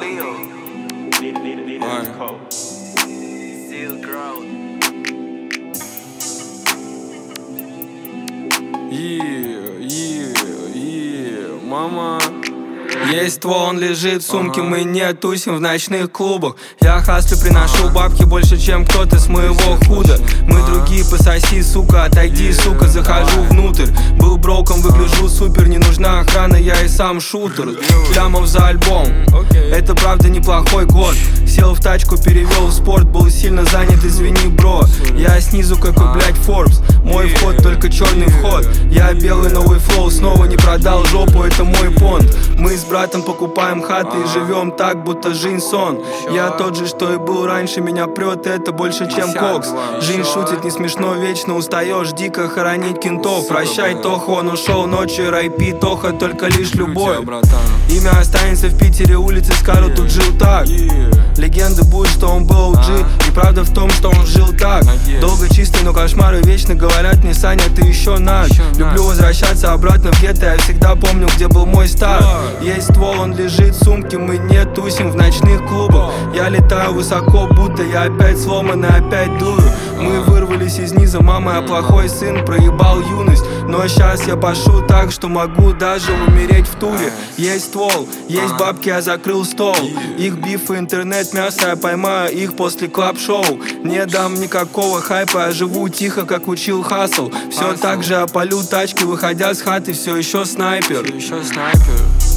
Мама. Есть ствол, он лежит в сумке, мы не тусим в ночных клубах. Я хаслю, приношу бабки больше, чем кто-то с моего худа. Мы другие, пососи, сука, отойди, сука, захожу внутрь. Был броком, выгляжу супер, не нужна охрана, я и сам шутер. Лямов за альбом, это правда неплохой год. Сел в тачку, перевел в спорт, был сильно занят, извини, бро. Я снизу, какой, блядь, Forbes, мой вход, только черный вход. Я белый новый флоу, снова не продал жопу, это мой понт. Мы с братом покупаем хаты и живем так, будто жизнь сон. Я тот же, что и был раньше, меня прет, это больше, чем кокс. Жизнь шутит, не смешно, вечно устаешь, дико хоронить кентов. Прощай, Тоха, он ушел ночью, райпи, Тоха, только лишь любовь. Имя останется в Питере, улицы скажут, тут жил так. Легенда будет, что он был OG, и правда в том, что он жил так. Долго чистый, но кошмары вечно говорят мне, Саня, ты еще наш. Люблю возвращаться обратно в гетто, я всегда помню, где был мой старт. Есть ствол, он лежит в сумке, мы не тусим в ночных клубах. Я летаю высоко, будто я опять сломанный, опять дую. Мы вырвались из низа, мама, я плохой сын, проебал юность. Но сейчас я пошу так, что могу даже умереть в туре. Есть ствол, есть бабки, я закрыл стол. Их биф и интернет, мясо, я поймаю их после клаб-шоу. Не дам никакого хайпа, я живу тихо, как учил хасл. Все так же я палю тачки, выходя с хаты, все еще снайпер.